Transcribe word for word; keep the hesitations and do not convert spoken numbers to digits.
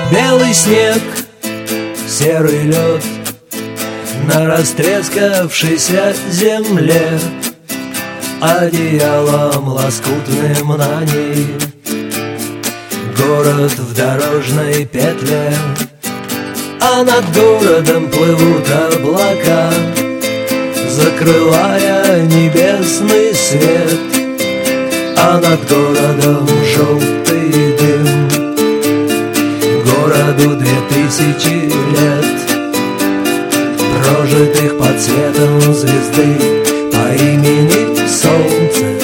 Белый снег, серый лед на растрескавшейся земле, одеялом лоскутным на ней город в дорожной петле. А над городом плывут облака, закрывая небесный свет. А над городом желтый дым, городу две тысячи лет, прожитых под светом звезды по имени Солнце.